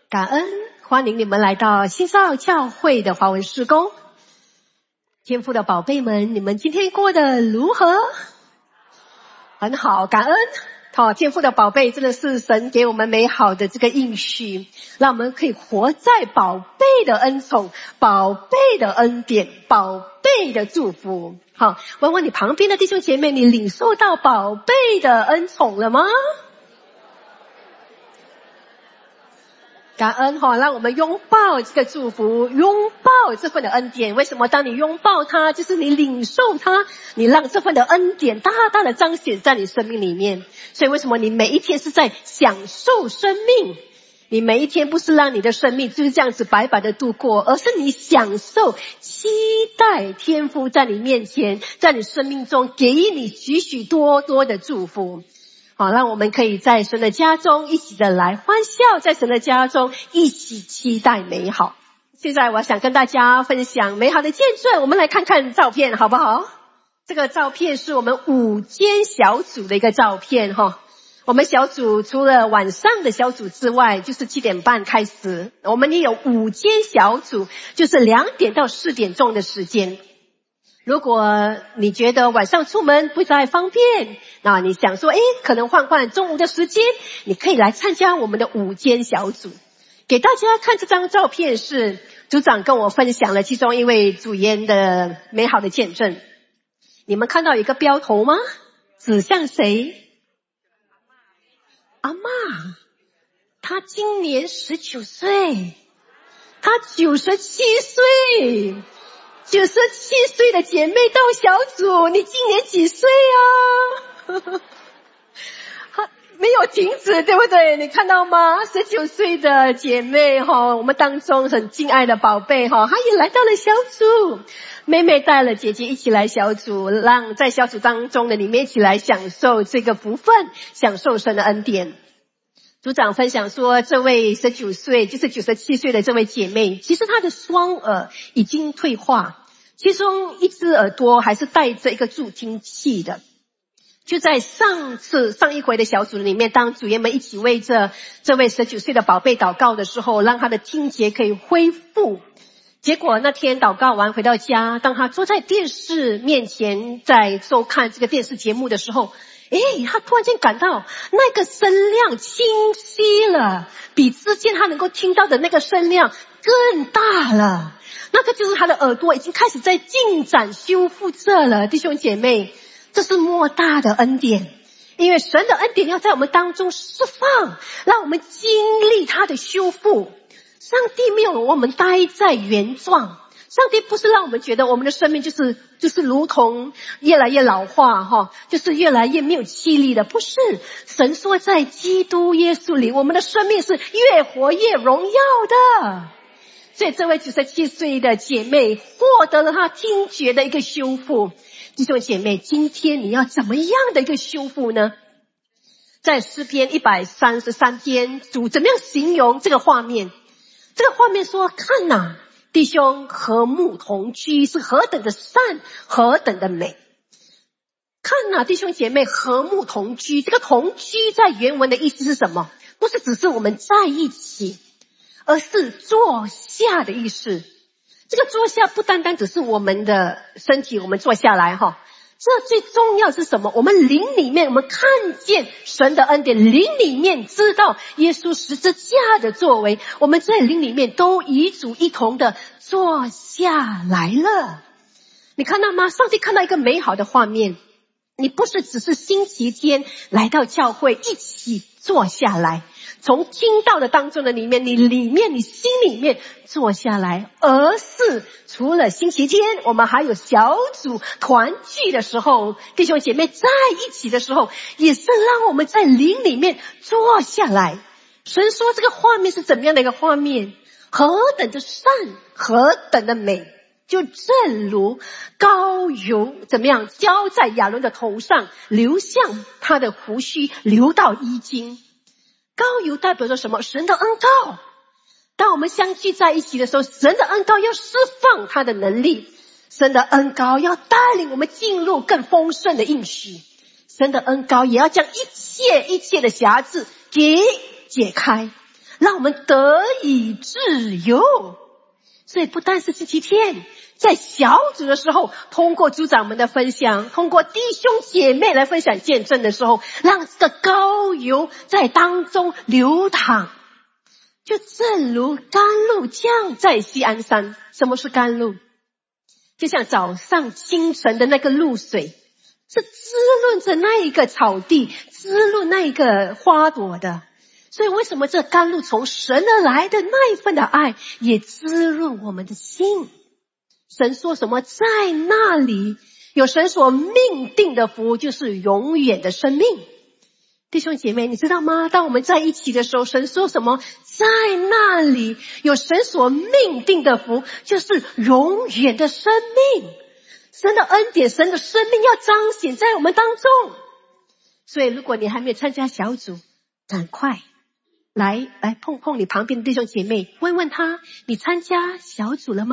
感恩，欢迎你们来到新造教会的华文事工。天父的宝贝们，你们今天过得如何？很好，感恩。天父的宝贝，真的是神给我们美好的这个应许，让我们可以活在宝贝的恩宠、宝贝的恩典、宝贝的祝福。好，问问你旁边的弟兄姐妹，你领受到宝贝的恩宠了吗？感恩让我们拥抱这个祝福，拥抱这份的恩典。为什么？当你拥抱它，就是你领受它，你让这份的恩典大大的彰显在你生命里面。所以为什么你每一天是在享受生命？你每一天不是让你的生命就是这样子白白的度过，而是你享受、期待天父在你面前，在你生命中给予你许许多多的祝福。好，让我们可以在神的家中一起的来欢笑，在神的家中一起期待美好。现在我想跟大家分享美好的见证，我们来看看照片好不好？这个照片是我们午间小组的一个照片我们小组除了晚上的小组之外，就是7点半开始，我们也有午间小组，就是2点到4点钟的时间。如果你觉得晚上出门不太方便，那你想说可能换中午的时间，你可以来参加我们的午间小组。给大家看这张照片，是组长跟我分享了其中一位组员的美好的见证。你们看到一个标头吗？指向谁？阿嬷，她今年19岁，她97岁，97岁的姐妹到小组，你今年几岁啊？没有停止，对不对？你看到吗？19岁的姐妹我们当中很敬爱的宝贝她也来到了小组。妹妹带了姐姐一起来小组，让在小组当中的你们一起来享受这个福分，享受神的恩典。组长分享说，这位19岁就是97岁的这位姐妹，其实她的双耳已经退化，其中一只耳朵还是带着一个助听器的。就在上一回的小组里面，当组员们一起为这位19岁的宝贝祷告的时候，让她的听觉可以恢复。结果那天祷告完回到家，当她坐在电视面前在收看这个电视节目的时候，她突然间感到那个声量清晰了，比之前她能够听到的那个声量更大了。那个就是她的耳朵已经开始在进展修复着了。弟兄姐妹，这是莫大的恩典，因为神的恩典要在我们当中释放，让我们经历它的修复。上帝没有我们待在原状，上帝不是让我们觉得我们的生命就是如同越来越老化就是越来越没有气力的，不是。神说在基督耶稣里，我们的生命是越活越荣耀的。所以这位97岁的姐妹获得了她听觉的一个修复。弟兄姐妹，今天你要怎么样的一个修复呢？在诗篇133篇，主怎么样形容这个画面？这个画面说，看哪，弟兄和睦同居是何等的善，何等的美。看哪，弟兄姐妹和睦同居，这个同居在原文的意思是什么？不是只是我们在一起，而是坐下的意思。这个坐下不单单只是我们的身体，我们坐下来这最重要是什么？我们灵里面我们看见神的恩典，灵里面知道耶稣十字架的作为，我们在灵里面都与主一同的坐下来了。你看到吗？上帝看到一个美好的画面，你不是只是星期天来到教会一起坐下来，从听到的当中的里面，你心里面坐下来，而是除了星期天，我们还有小组团聚的时候，弟兄姐妹在一起的时候，也是让我们在灵里面坐下来。神说这个画面是怎么样的一个画面？何等的善，何等的美。就正如膏油怎么样浇在亚伦的头上，流向他的胡须，流到衣襟。膏油代表着什么？神的恩膏。当我们相聚在一起的时候，神的恩膏要释放他的能力，神的恩膏要带领我们进入更丰盛的应许，神的恩膏也要将一切的瑕疵给解开， 让我们得以自由。所以不单是星期天，在小组的时候，通过组长们的分享，通过弟兄姐妹来分享见证的时候，让这个膏油在当中流淌，就正如甘露降在锡安山。什么是甘露？就像早上清晨的那个露水，是滋润着那一个草地，滋润那一个花朵的。所以为什么这甘露从神而来的那一份的爱也滋润我们的心？神说什么？在那里有神所命定的福，就是永远的生命。弟兄姐妹，你知道吗？当我们在一起的时候，神说什么？在那里有神所命定的福，就是永远的生命。神的恩典，神的生命要彰显在我们当中。所以如果你还没有参加小组，赶快来碰碰你旁边的弟兄姐妹，问问他，你参加小组了吗？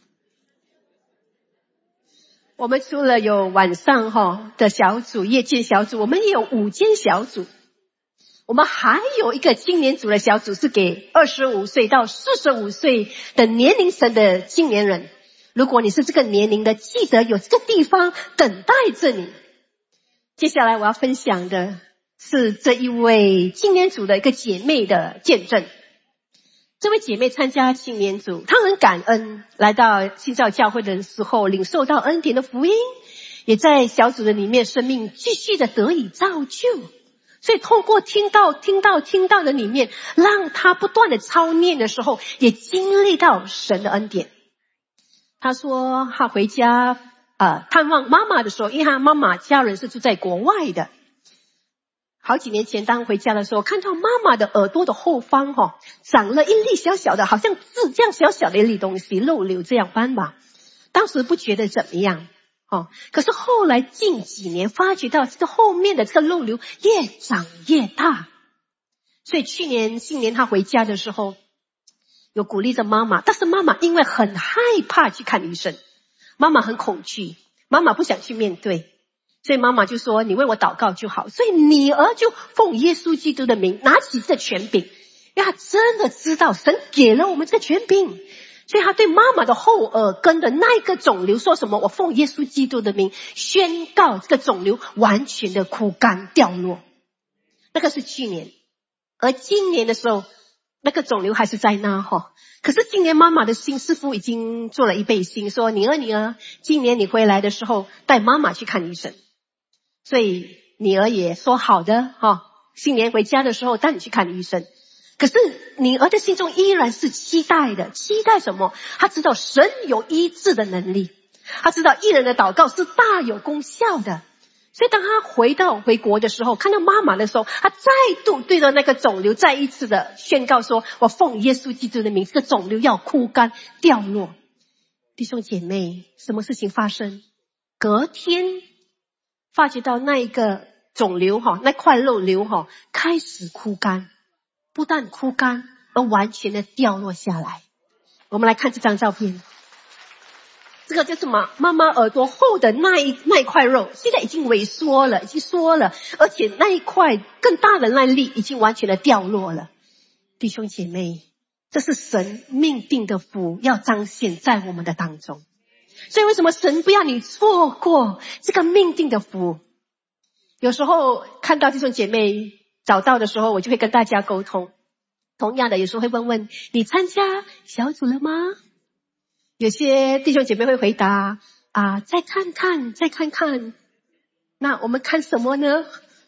我们除了有晚上的小组，夜间小组，我们也有午间小组。我们还有一个青年组的小组，是给25岁到45岁的年龄层的青年人。如果你是这个年龄的，记得有这个地方等待着你。接下来我要分享的是这一位青年组的一个姐妹的见证。这位姐妹参加青年组，她很感恩来到新造教会的时候领受到恩典的福音，也在小组的里面生命继续的得以造就。所以透过听到的里面，让她不断的操练的时候，也经历到神的恩典。她说她回家探望妈妈的时候，因为她妈妈家人是住在国外的，好几年前当回家的时候，看到妈妈的耳朵的后方长了一粒小小的，好像痣这样小小的一粒东西，肉瘤这样斑吧。当时不觉得怎么样可是后来近几年发觉到这个后面的这个肉瘤越长越大。所以去年新年她回家的时候，有鼓励着妈妈，但是妈妈因为很害怕去看医生，妈妈很恐惧，妈妈不想去面对，所以妈妈就说你为我祷告就好。所以女儿就奉耶稣基督的名拿起这权柄，因为她真的知道神给了我们这个权柄，所以她对妈妈的后耳根的那一个肿瘤说什么？我奉耶稣基督的名宣告这个肿瘤完全的枯干掉落。那个是去年，而今年的时候那个肿瘤还是在那可是今年妈妈的心师傅已经做了一倍心，说女儿，今年你回来的时候带妈妈去看医生。所以女儿也说好的新年回家的时候带你去看医生。可是女儿的心中依然是期待的，期待什么？她知道神有医治的能力，她知道义人的祷告是大有功效的。所以当她回国的时候，看到妈妈的时候，她再度对着那个肿瘤再一次的宣告说，我奉耶稣基督的名，这个肿瘤要枯干掉落。弟兄姐妹，什么事情发生？隔天发觉到那一个肿瘤那块肉瘤开始枯干，不但枯干而完全的掉落下来。我们来看这张照片，这个就是妈妈耳朵后的那一块肉，现在已经萎缩了，已经缩了，而且那一块更大的那粒已经完全的掉落了。弟兄姐妹，这是神命定的福要彰显在我们的当中。所以为什么神不要你错过这个命定的福？有时候看到弟兄姐妹找到的时候，我就会跟大家沟通。同样的，有时候会问你参加小组了吗？有些弟兄姐妹会回答再看看。那我们看什么呢？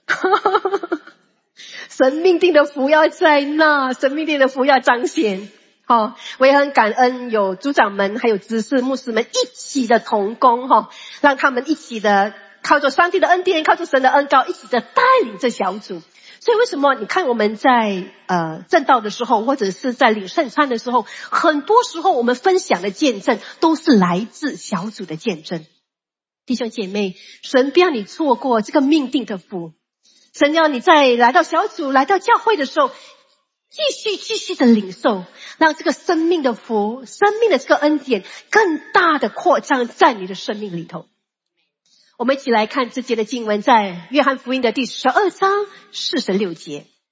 神命定的福要在那，神命定的福要彰显。我也很感恩有组长们还有执事牧师们一起的同工让他们一起的靠着上帝的恩典，靠着神的恩膏，一起的带领这小组。所以为什么你看我们在正道的时候，或者是在领圣餐的时候，很多时候我们分享的见证都是来自小组的见证。弟兄姐妹，神不要你错过这个命定的福，神要你在来到小组来到教会的时候继续的领受，让这个生命的福，生命的这个恩典更大的扩张在你的生命里头。我们一起来看这节的经文，在约翰福音的第12章46节。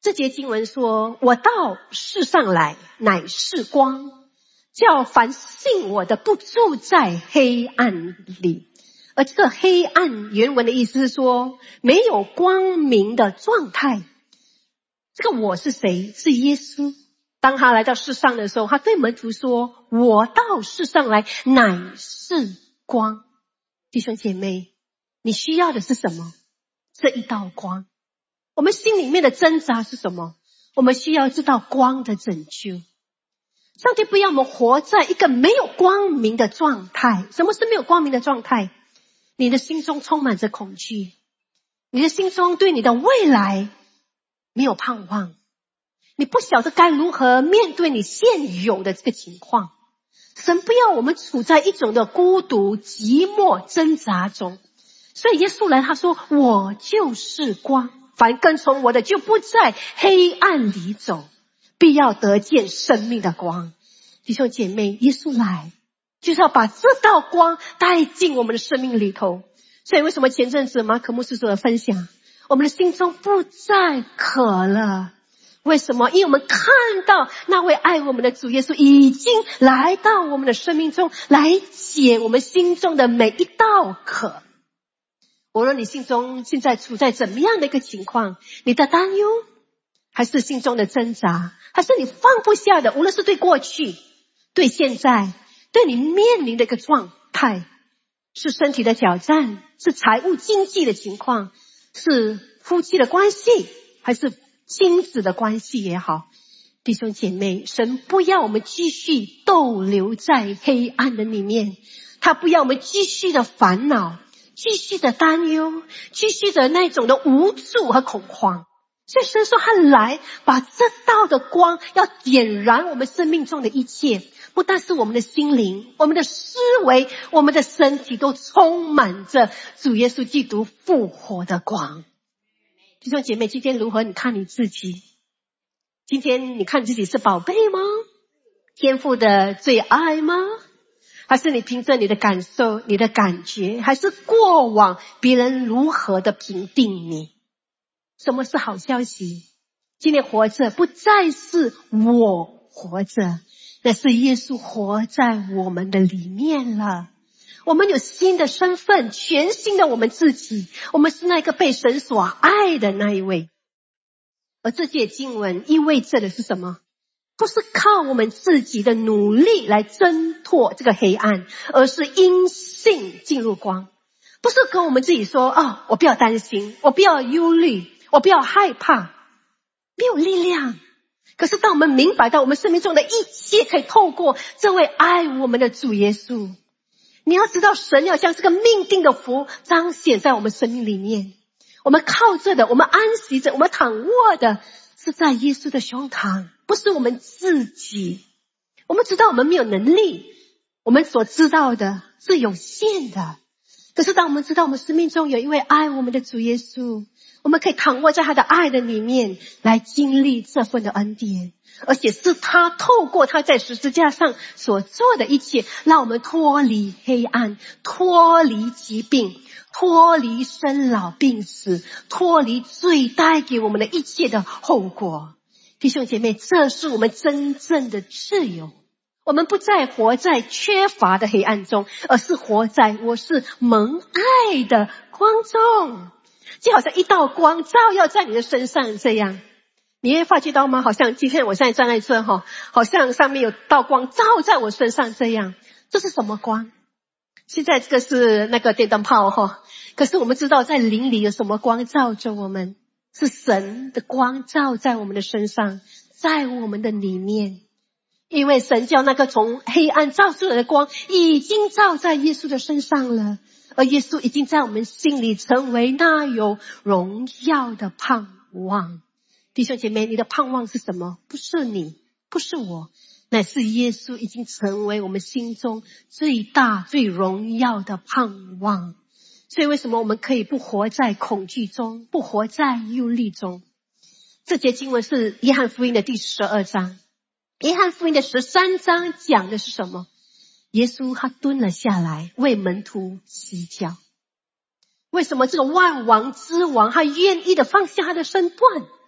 这节经文说，我到世上来乃是光，叫凡信我的不住在黑暗里。而这个黑暗原文的意思是说，没有光明的状态。这个我是谁？是耶稣。当他来到世上的时候，他对门徒说，我到世上来乃是光。弟兄姐妹，你需要的是什么？这一道光。我们心里面的挣扎是什么？我们需要这道光的拯救。上帝不要我们活在一个没有光明的状态。什么是没有光明的状态？你的心中充满着恐惧，你的心中对你的未来没有盼望，你不晓得该如何面对你现有的这个情况。神不要我们处在一种的孤独、寂寞、挣扎中。所以耶稣来，他说，我就是光，凡跟从我的就不在黑暗里走，必要得见生命的光。弟兄姐妹，耶稣来就是要把这道光带进我们的生命里头。所以为什么前阵子马可牧师所的分享，我们的心中不再渴了？为什么？因为我们看到那位爱我们的主耶稣已经来到我们的生命中，来解我们心中的每一道渴。无论你心中现在处在怎么样的一个情况，你的担忧，还是心中的挣扎，还是你放不下的，无论是对过去、对现在、对你面临的一个状态，是身体的挑战，是财务经济的情况，是夫妻的关系，还是亲子的关系也好，弟兄姐妹，神不要我们继续逗留在黑暗的里面，他不要我们继续的烦恼，继续的担忧，继续的那种的无助和恐慌。所以神说他来把这道的光要点燃我们生命中的一切，不但是我们的心灵，我们的思维，我们的身体都充满着主耶稣基督复活的光。弟兄姐妹，今天如何？你看你自己，今天你看自己是宝贝吗？天父的最爱吗？还是你凭着你的感受、你的感觉，还是过往别人如何的评定你？什么是好消息？今天活着不再是我活着，那是耶稣活在我们的里面了。我们有新的身份，全新的我们自己，我们是那个被神所爱的那一位。而这节经文意味着的是什么？不是靠我们自己的努力来挣脱这个黑暗，而是因信进入光。不是跟我们自己说，我不要担心，我不要忧虑，我不要害怕，没有力量。可是当我们明白到我们生命中的一切可以透过这位爱我们的主耶稣，你要知道神要将这个命定的福彰显在我们生命里面。我们靠着的，我们安息着，我们躺卧的是在耶稣的胸膛，不是我们自己。我们知道我们没有能力，我们所知道的是有限的。可是当我们知道我们生命中有一位爱我们的主耶稣，我们可以躺卧在他的爱的里面来经历这份的恩典，而且是他透过他在十字架上所做的一切，让我们脱离黑暗，脱离疾病，脱离生老病死，脱离罪带给我们的一切的后果。弟兄姐妹，这是我们真正的自由。我们不再活在缺乏的黑暗中，而是活在我是蒙爱的光中，就好像一道光照耀在你的身上这样。你会发觉到吗？好像今天我现在站在这好像上面有道光照在我身上这样。这是什么光？现在这个是那个电灯泡可是我们知道在灵里有什么光照着我们？是神的光照在我们的身上，在我们的里面。因为神叫那个从黑暗照出来的光已经照在耶稣的身上了，而耶稣已经在我们心里成为那有荣耀的盼望。弟兄姐妹，你的盼望是什么？不是你，不是我，乃是耶稣已经成为我们心中最大最荣耀的盼望。所以为什么我们可以不活在恐惧中，不活在忧虑中？这节经文是约翰福音的第12章。约翰福音的13章讲的是什么？耶稣他蹲了下来为门徒洗脚。为什么这个万王之王他愿意的放下他的身段，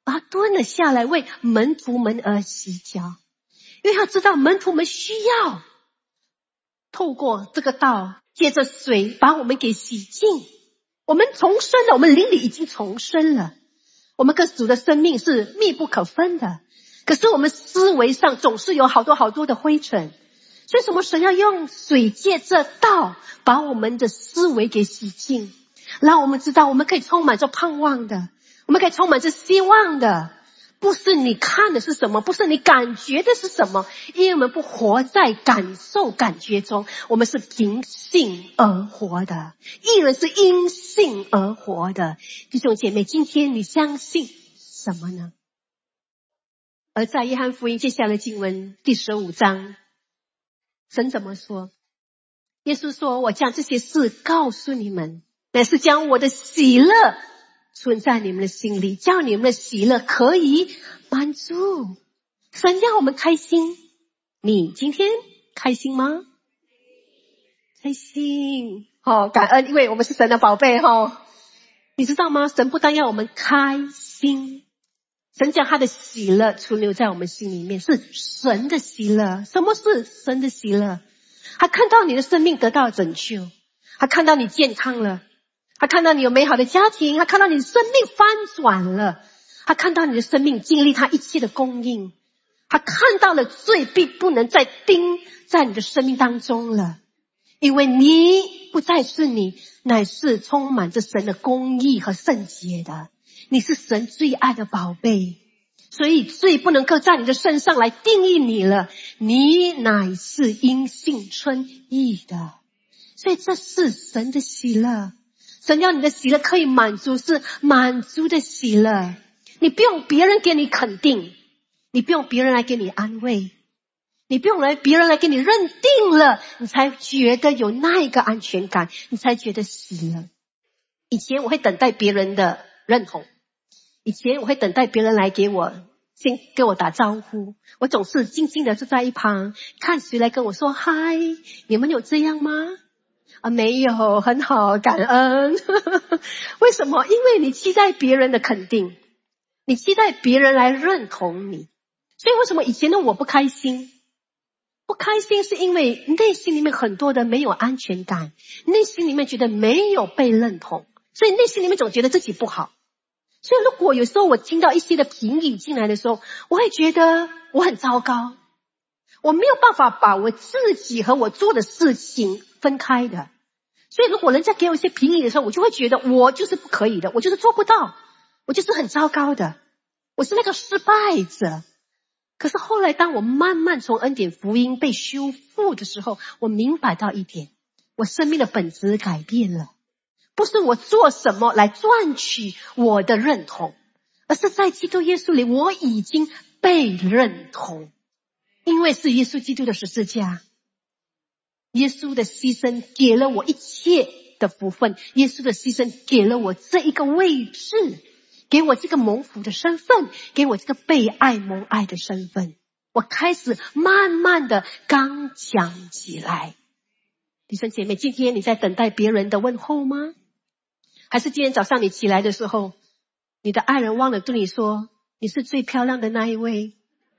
他蹲了下来为门徒们而洗脚，因为他知道门徒们需要透过这个道，借着水把我们给洗净。我们重生了，我们灵里已经重生了，我们跟主的生命是密不可分的。可是我们思维上总是有好多的灰尘，所以什么神要用水借着道把我们的思维给洗净，让我们知道我们可以充满着盼望的，我们可以充满着希望的。不是你看的是什么，不是你感觉的是什么，因为我们不活在感受感觉中，我们是凭信而活的，义人是因信而活的。弟兄姐妹，今天你相信什么呢？而在约翰福音接下来经文第15章，神怎么说？耶稣说，我将这些事告诉你们，乃是将我的喜乐存在你们的心里，叫你们的喜乐可以满足。神让我们开心，你今天开心吗？开心感恩，因为我们是神的宝贝你知道吗？神不但要我们开心，神将他的喜乐存留在我们心里面，是神的喜乐。什么是神的喜乐？他看到你的生命得到拯救，他看到你健康了，他看到你有美好的家庭，他看到你的生命翻转了，他看到你的生命经历他一切的供应，他看到了罪并不能再钉在你的生命当中了，因为你不再是你，乃是充满着神的公义和圣洁的，你是神最爱的宝贝，所以罪不能够在你的身上来定义你了，你乃是因信称义的。所以这是神的喜乐，神要你的喜乐可以满足，是满足的喜乐。你不用别人给你肯定，你不用别人来给你安慰，你不用别人来给你认定了，你才觉得有那一个安全感，你才觉得喜乐。以前我会等待别人的认同，以前我会等待别人来先给我打招呼，我总是静静的坐在一旁，看谁来跟我说嗨，你们有这样吗？没有，很好，感恩。为什么？因为你期待别人的肯定，你期待别人来认同你。所以为什么以前的我不开心？不开心是因为内心里面很多的没有安全感，内心里面觉得没有被认同，所以内心里面总觉得自己不好。所以如果有时候我听到一些的评语进来的时候，我会觉得我很糟糕，我没有办法把我自己和我做的事情分开的。所以如果人家给我一些评语的时候，我就会觉得我就是不可以的，我就是做不到，我就是很糟糕的，我是那个失败者。可是后来当我慢慢从恩典福音被修复的时候，我明白到一点，我生命的本质改变了，不是我做什么来赚取我的认同，而是在基督耶稣里我已经被认同，因为是耶稣基督的十字架，耶稣的牺牲给了我一切的福分，耶稣的牺牲给了我这一个位置，给我这个蒙福的身份，给我这个被爱蒙爱的身份，我开始慢慢的刚强起来。弟兄姐妹，今天你在等待别人的问候吗？还是今天早上你起来的时候，你的爱人忘了对你说你是最漂亮的那一位？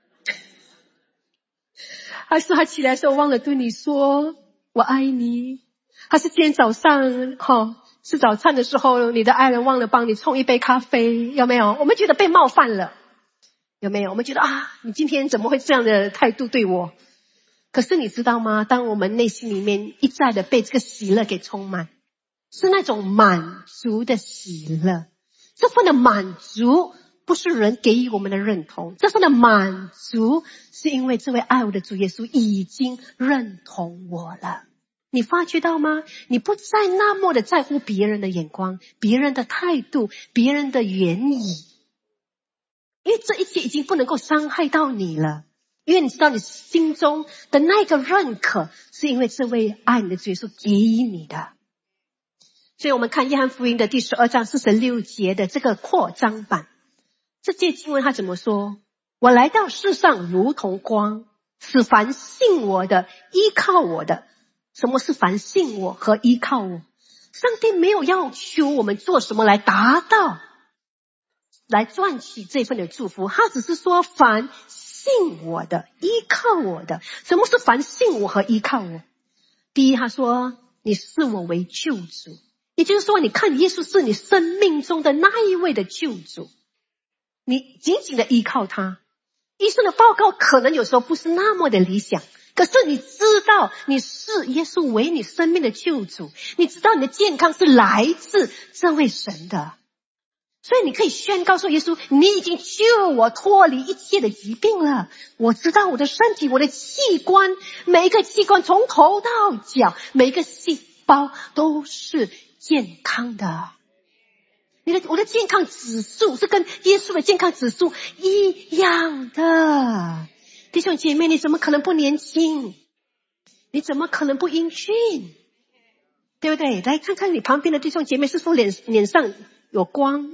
还是他起来的时候忘了对你说我爱你？还是今天早上吃早餐的时候，你的爱人忘了帮你冲一杯咖啡？有没有？我们觉得被冒犯了，有没有？我们觉得你今天怎么会这样的态度对我？可是你知道吗？当我们内心里面一再的被这个喜乐给充满，是那种满足的喜乐。这份的满足不是人给予我们的认同，这份的满足是因为这位爱我的主耶稣已经认同我了。你发觉到吗？你不再那么的在乎别人的眼光，别人的态度，别人的言语，因为这一切已经不能够伤害到你了。因为你知道你心中的那个认可是因为这位爱你的主耶稣给予你的。所以我们看约翰福音的第12章46节的这个扩张版，这节经文他怎么说？我来到世上如同光，使凡信我的依靠我的。什么是凡信我和依靠我？上帝没有要求我们做什么来达到来赚取这份的祝福，他只是说凡信我的，依靠我的。什么是凡信我和依靠我？第一，他说你视我为救主，也就是说你看耶稣是你生命中的那一位的救主，你紧紧的依靠他。医生的报告可能有时候不是那么的理想，可是你知道你视耶稣为你生命的救主，你知道你的健康是来自这位神的，所以你可以宣告说，耶稣你已经救我脱离一切的疾病了。我知道我的身体，我的器官，每一个器官从头到脚，每一个细胞都是健康的。我的健康指数是跟耶稣的健康指数一样的。弟兄姐妹，你怎么可能不年轻？你怎么可能不英俊？对不对？来看看你旁边的弟兄姐妹，是说脸上有光。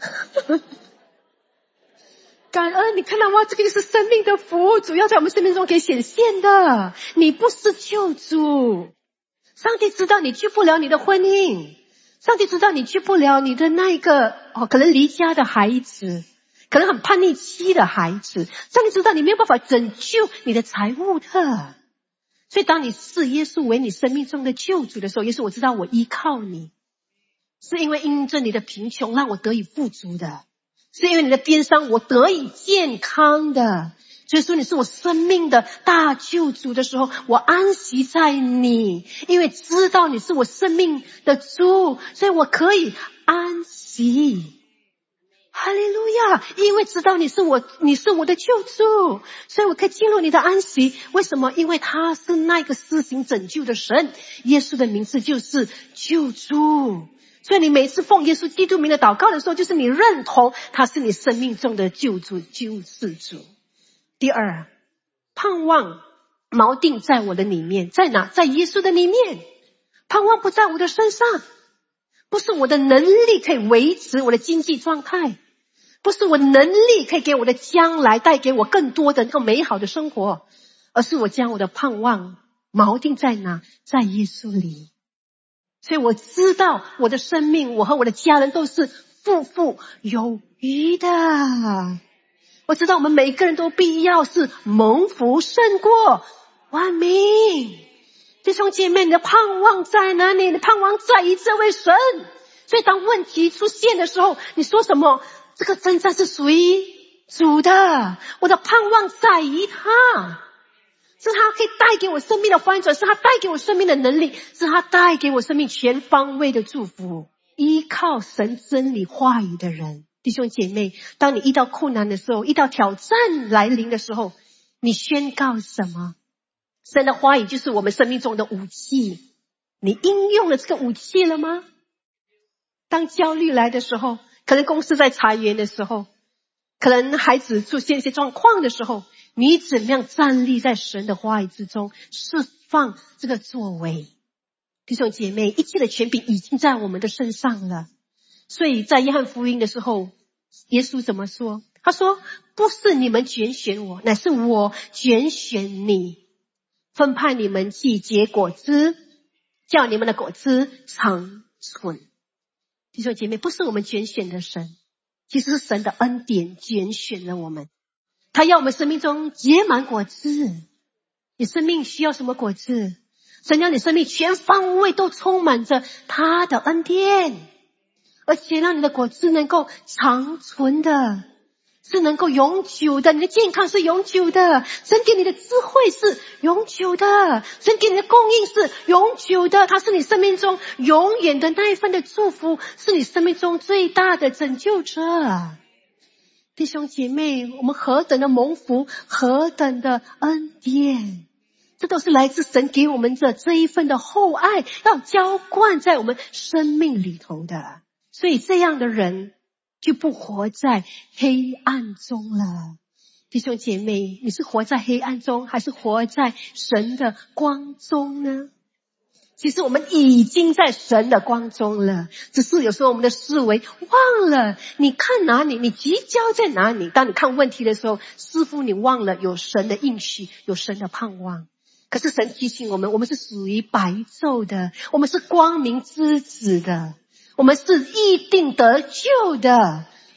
感恩，你看到吗？这个是生命的福，主要在我们生命中可以显现的。你不是救主，上帝知道你救不了你的婚姻，上帝知道你救不了你的那一个可能离家的孩子，可能很叛逆期的孩子，上帝知道你没有办法拯救你的财物的。所以当你视耶稣为你生命中的救主的时候，耶稣我知道我依靠你，是因为因着你的贫穷让我得以富足的，是因为你的鞭伤我得以健康的。所以说你是我生命的大救主的时候，我安息在你，因为知道你是我生命的主，所以我可以安息。哈利路亚！因为知道你是我的救主，所以我可以进入你的安息。为什么？因为他是那个施行拯救的神，耶稣的名字就是救主。所以你每次奉耶稣基督名的祷告的时候，就是你认同他是你生命中的救主、救世主。第二，盼望锚定在我的里面，在哪？在耶稣的里面。盼望不在我的身上，不是我的能力可以维持我的经济状态，不是我能力可以给我的将来带给我更多的更美好的生活，而是我将我的盼望锚定在哪？在耶稣里。所以我知道我的生命，我和我的家人都是富富有余的。我知道我们每一个人都必要是蒙福胜过万民。弟兄姐妹，你的盼望在哪里？你的盼望在于这位神。所以当问题出现的时候，你说什么？这个征战是属于主的，我的盼望在于他，是他可以带给我生命的翻转，是他带给我生命的能力，是他带给我生命全方位的祝福。依靠神真理话语的人，弟兄姐妹，当你遇到困难的时候，遇到挑战来临的时候，你宣告什么？神的话语就是我们生命中的武器，你应用了这个武器了吗？当焦虑来的时候，可能公司在裁员的时候，可能孩子出现一些状况的时候，你怎么样站立在神的话语之中，释放这个作为？弟兄姐妹，一切的权柄已经在我们的身上了。所以在约翰福音的时候，耶稣怎么说？他说，不是你们拣选我，乃是我拣选你，分派你们去结果子，叫你们的果子长存。弟兄姐妹，不是我们拣选的神，其实是神的恩典拣选了我们，他要我们生命中结满果子。你生命需要什么果子？神让你生命全方位都充满着他的恩典，而且让你的果子能够长存的，是能够永久的。你的健康是永久的，神给你的智慧是永久的，神给你的供应是永久的，它是你生命中永远的那一份的祝福，是你生命中最大的拯救者。弟兄姐妹，我们何等的蒙福，何等的恩典，这都是来自神给我们的这一份的厚爱，要浇灌在我们生命里头的。所以这样的人就不活在黑暗中了。弟兄姐妹，你是活在黑暗中，还是活在神的光中呢？其实我们已经在神的光中了，只是有时候我们的思维忘了你看哪里，你聚焦在哪里。当你看问题的时候，似乎你忘了有神的应许，有神的盼望。可是神提醒我们，我们是属于白昼的，我们是光明之子的，我们是一定得救的，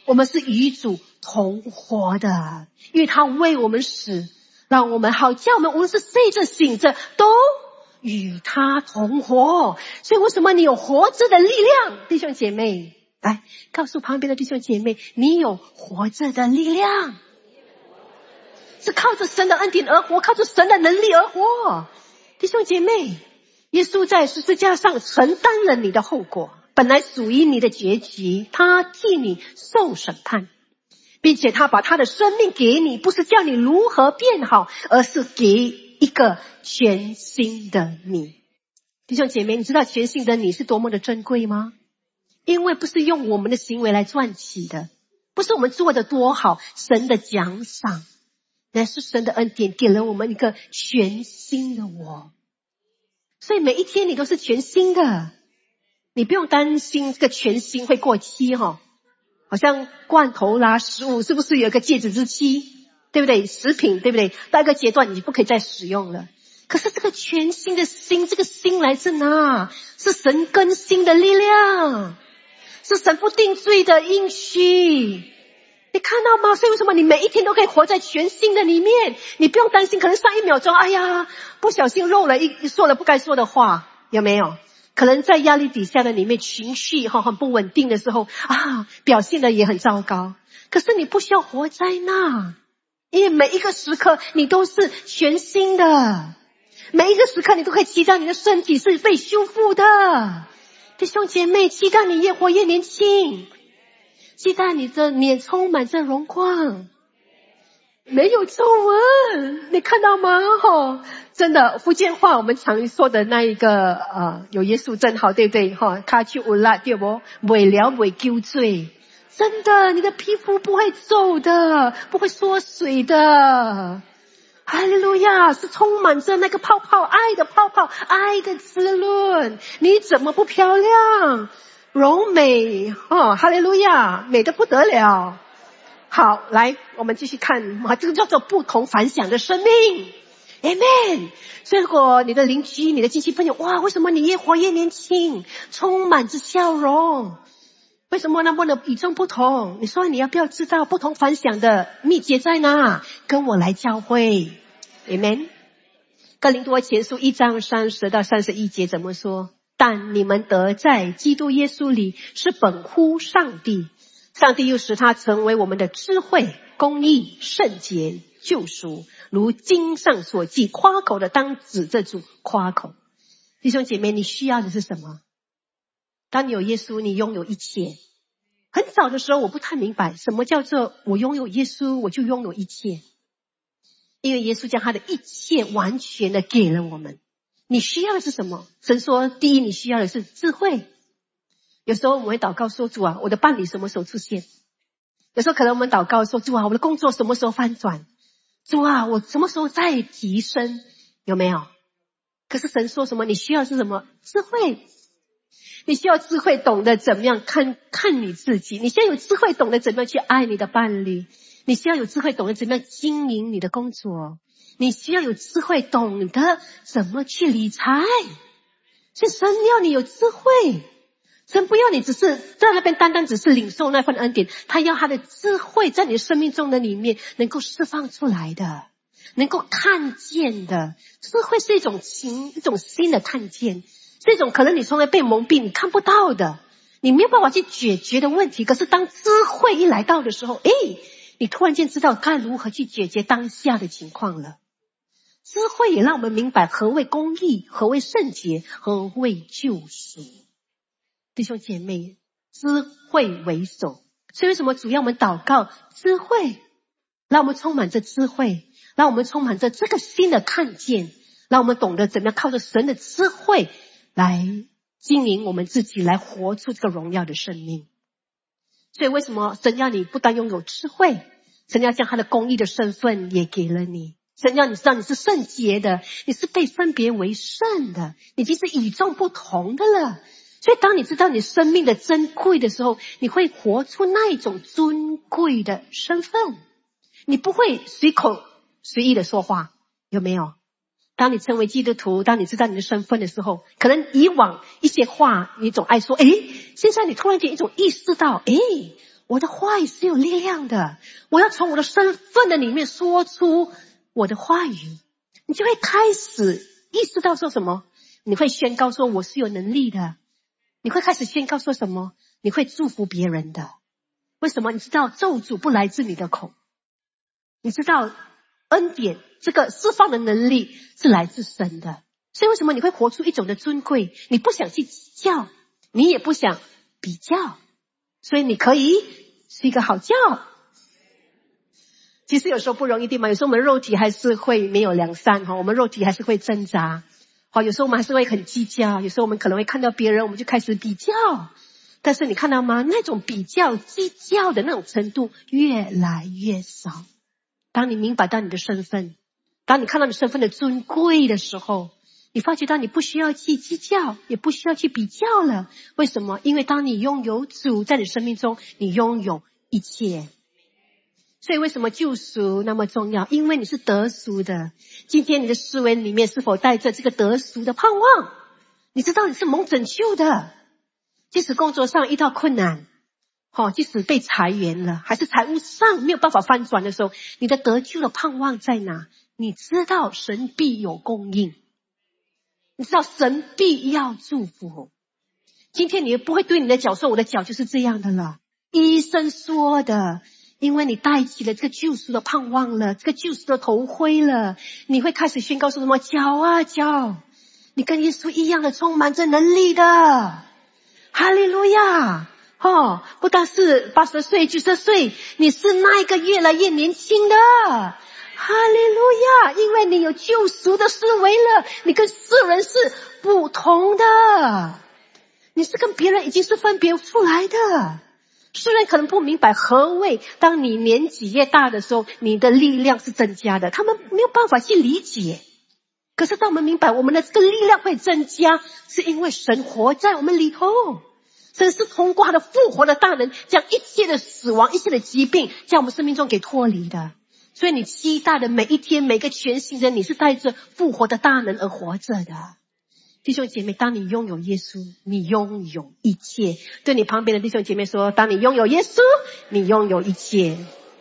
我们是与主同活的，因为他为我们死，让我们好叫我们无论是睡着醒着都与他同活。所以为什么你有活着的力量？弟兄姐妹，来告诉旁边的弟兄姐妹，你有活着的力量，是靠着神的恩典而活，靠着神的能力而活。弟兄姐妹，耶稣在十字架上承担了你的后果，本来属于你的结局，他替你受审判，并且他把他的生命给你，不是叫你如何变好，而是给一个全新的你。弟兄姐妹，你知道全新的你是多么的珍贵吗？因为不是用我们的行为来赚取的，不是我们做的多好神的奖赏，乃是神的恩典给了我们一个全新的我。所以每一天你都是全新的，你不用担心这个全新会过期好像罐头啦食物是不是有一个戒指之期，对不对？食品对不对？到一个阶段你就不可以再使用了。可是这个全新的心，这个心来自哪？是神更新的力量，是神不定罪的应许。你看到吗？所以为什么你每一天都可以活在全新的里面？你不用担心可能上一秒钟不小心说了不该说的话，有没有？可能在压力底下的里面情绪很不稳定的时候表现的也很糟糕。可是你不需要活在那，因为每一个时刻你都是全新的，每一个时刻你都可以期待你的身体是被修复的。弟兄姐妹，期待你越活越年轻，期待你的脸充满着荣光，没有皱纹，你看到吗？真的，福建话我们常说的那一个有耶稣真好，对不对？卡去乌拉对不？未了未纠罪，真的，你的皮肤不会皱的，不会缩水的。哈利路亚，是充满着那个泡泡，爱的泡泡，爱的滋润。你怎么不漂亮？柔美哈利路亚，美得不得了。好，来我们继续看这个叫做不同凡响的生命。 Amen。 所以如果你的邻居你的亲戚朋友，为什么你越活越年轻，充满着笑容，为什么那么的与众不同？你说你要不要知道不同凡响的秘诀在哪？跟我来教会。 Amen。 哥林多前书1章30到31节怎么说？但你们得在基督耶稣里是本乎上帝，上帝又使他成为我们的智慧、公义、圣洁、救赎，如经上所记，夸口的当指着主夸口。弟兄姐妹，你需要的是什么？当你有耶稣，你拥有一切。很早的时候我不太明白什么叫做我拥有耶稣我就拥有一切，因为耶稣将他的一切完全的给了我们。你需要的是什么？神说第一，你需要的是智慧。有时候我们会祷告说，主我的伴侣什么时候出现？有时候可能我们祷告说，主我的工作什么时候翻转？主我什么时候再提升？有没有？可是神说什么？你需要的是什么？智慧。你需要智慧，懂得怎么样看你自己。你需要有智慧，懂得怎么样去爱你的伴侣。你需要有智慧，懂得怎么样经营你的工作。你需要有智慧，懂得怎么去理财。所以神要你有智慧，神不要你只是在那边单单只是领受那份恩典，他要他的智慧在你的生命中的里面能够释放出来的，能够看见的。智慧是一种新的看见，是一种可能你从来被蒙蔽，你看不到的，你没有办法去解决的问题。可是当智慧一来到的时候，你突然间知道该如何去解决当下的情况了。智慧也让我们明白何谓公义，何谓圣洁，何谓救赎。弟兄姐妹，智慧为首。所以为什么主要我们祷告智慧，让我们充满着智慧，让我们充满着这个新的看见，让我们懂得怎么样靠着神的智慧来经营我们自己，来活出这个荣耀的生命。所以为什么神要你不但拥有智慧，神要将他的公义的身份也给了你。神要你知道你是圣洁的，你是被分别为圣的，你已经是与众不同的了。所以当你知道你生命的珍贵的时候，你会活出那一种尊贵的身份，你不会随口随意的说话，有没有？当你成为基督徒，当你知道你的身份的时候，可能以往一些话你总爱说，现在你突然间一种意识到， 我的话语是有力量的，我要从我的身份的里面说出我的话语，你就会开始意识到说什么？你会宣告说我是有能力的，你会开始宣告说什么？你会祝福别人的。为什么？你知道咒诅不来自你的口，你知道恩典这个释放的能力是来自神的，所以为什么你会活出一种的尊贵？你不想去计较，你也不想比较，所以你可以是一个好教。其实有时候不容易对吗？有时候我们肉体还是会没有良善，我们肉体还是会挣扎，有时候我们还是会很计较，有时候我们可能会看到别人我们就开始比较，但是你看到吗？那种比较计较的那种程度越来越少。当你明白到你的身份，当你看到你身份的尊贵的时候，你发觉到你不需要去计较，也不需要去比较了。为什么？因为当你拥有主在你生命中，你拥有一切。所以为什么救赎那么重要？因为你是得赎的。今天你的思维里面是否带着这个得赎的盼望？你知道你是蒙拯救的，即使工作上遇到困难，即使被裁员了，还是财务上没有办法翻转的时候，你的得救的盼望在哪？你知道神必有供应，你知道神必要祝福。今天你不会对你的脚说我的脚就是这样的了，医生说的，因为你带起了这个救赎的盼望了，这个救赎的头盔了，你会开始宣告说什么？脚啊脚，你跟耶稣一样的充满着能力的。哈利路亚！不但是80岁90岁，你是那一个越来越年轻的。哈利路亚！因为你有救赎的思维了，你跟世人是不同的，你是跟别人已经是分别出来的。世人可能不明白何谓当你年纪越大的时候，你的力量是增加的，他们没有办法去理解。可是当我们明白我们的这个力量会增加，是因为神活在我们里头，神是通过他的复活的大能，将一切的死亡一切的疾病将我们生命中给脱离的。所以你期待的每一天每个全新的你是带着复活的大能而活着的。弟兄姐妹，当你拥有耶稣，你拥有一切。对你旁边的弟兄姐妹说，当你拥有耶稣，你拥有一切。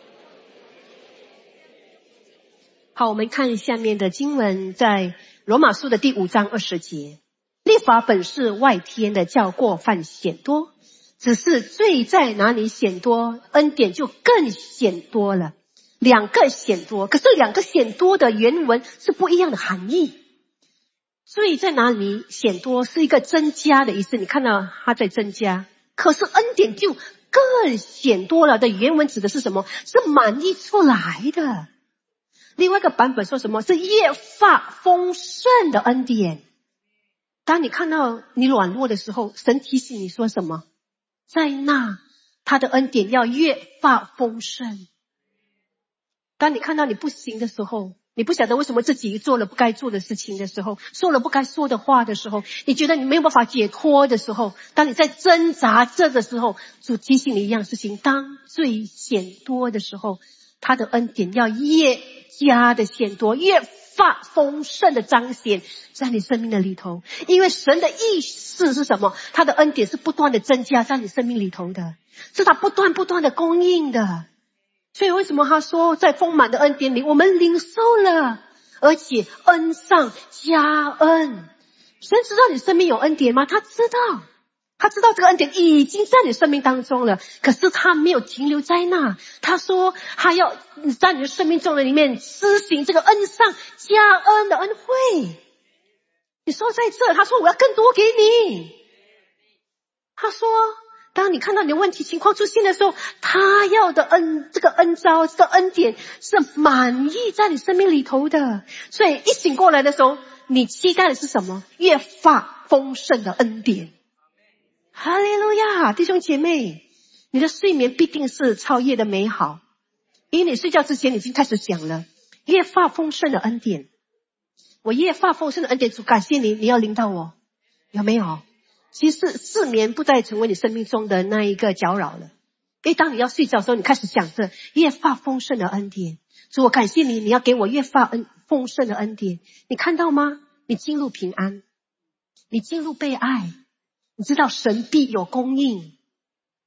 好，我们看下面的经文，在罗马书的第5章20节。律法本是外天的，叫过犯显多，只是罪在哪里显多，恩典就更显多了。两个显多，可是两个显多的原文是不一样的含义。罪在哪里显多是一个增加的意思，你看到它在增加，可是恩典就更显多了的原文指的是什么？是满溢出来的。另外一个版本说什么？是越发丰盛的恩典。当你看到你软弱的时候，神提醒你说什么？在那他的恩典要越发丰盛。当你看到你不行的时候，你不晓得为什么自己做了不该做的事情的时候，说了不该说的话的时候，你觉得你没有办法解脱的时候，当你在挣扎这的时候，主提醒你一样事情，当罪显多的时候，他的恩典要越加的显多，越发丰盛的彰显在你生命的里头。因为神的意思是什么？他的恩典是不断的增加在你生命里头的，是他不断的供应的。所以为什么他说在丰满的恩典里我们领受了，而且恩上加恩。神知道你生命有恩典吗？他知道这个恩典已经在你生命当中了，可是他没有停留在那，他说他要在你的生命中的里面施行这个恩上加恩的恩惠。你说在这，他说我要更多给你。他说当你看到你的问题情况出现的时候，他要的这个恩召这个恩典是满溢在你生命里头的。所以一醒过来的时候，你期待的是什么？越发丰盛的恩典。哈利路亚！弟兄姐妹，你的睡眠必定是超越的美好，因为你睡觉之前已经开始想了越发丰盛的恩典。我越发丰盛的恩典，主感谢你，你要领导我，有没有？其实失眠不再成为你生命中的那一个搅扰了，因为当你要睡觉的时候，你开始想着越发丰盛的恩典。主，我感谢你，你要给我越发丰盛的恩典。你看到吗？你进入平安，你进入被爱，你知道神必有供应。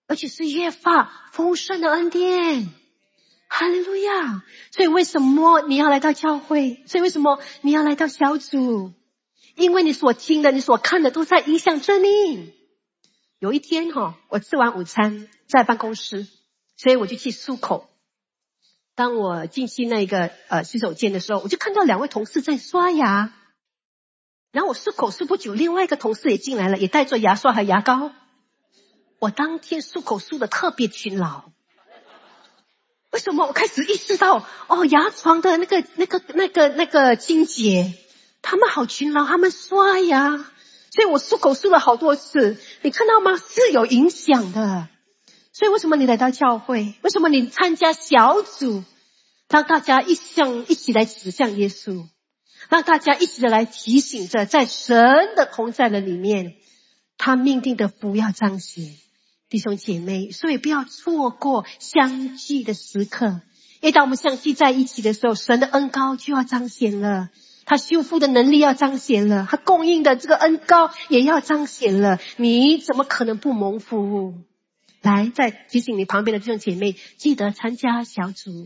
而且是越发丰盛的恩典。哈利路亚！所以为什么你要来到教会？所以为什么你要来到小组？因为你所听的、你所看的都在影响着你。有一天我吃完午餐在办公室，所以我就去漱口。当我进去那个洗手间的时候，我就看到2位同事在刷牙。然后我漱口漱不久，另外一个同事也进来了，也带着牙刷和牙膏。我当天漱口漱得特别勤劳。为什么？我开始意识到牙床的那个清洁，他们好勤劳，他们刷牙，所以我漱口漱了好多次。你看到吗？是有影响的。所以为什么你来到教会？为什么你参加小组？让大家一起来指向耶稣，让大家一起的来提醒着，在神的同在的里面，他命定的福要彰显。弟兄姐妹，所以不要错过相聚的时刻。因为当我们相聚在一起的时候，神的恩膏就要彰显了，他修复的能力要彰显了，他供应的这个恩膏也要彰显了。你怎么可能不蒙福？来，再提醒你旁边的弟兄姐妹，记得参加小组。